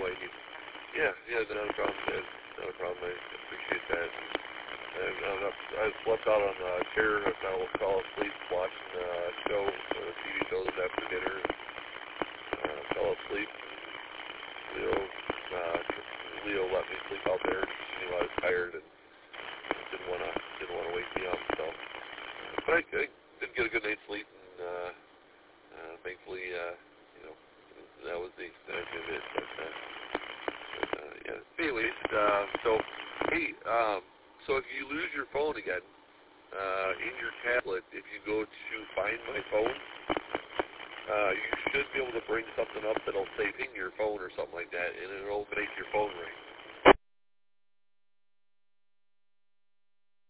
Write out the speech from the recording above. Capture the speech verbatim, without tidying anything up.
I need. Yeah, yeah, not a problem, man. Not a problem. I appreciate that. And uh, I slept out on the chair. I will fall asleep watching a uh, show, uh, T V shows after dinner. Uh, fell asleep. Leo, uh, Leo let me sleep out there. She knew I was tired and didn't want to didn't want to wake me up. So, uh, but I, I did get a good night's sleep, and uh, uh, thankfully, uh, you know, that was the extent of it. But, uh, but uh, yeah. Anyways, uh, so hey, um, so if you lose your phone again uh, in your tablet, if you go to Find My Phone, uh, you should be able to bring something up that'll say ping your phone or something like that, and it'll make your phone ring.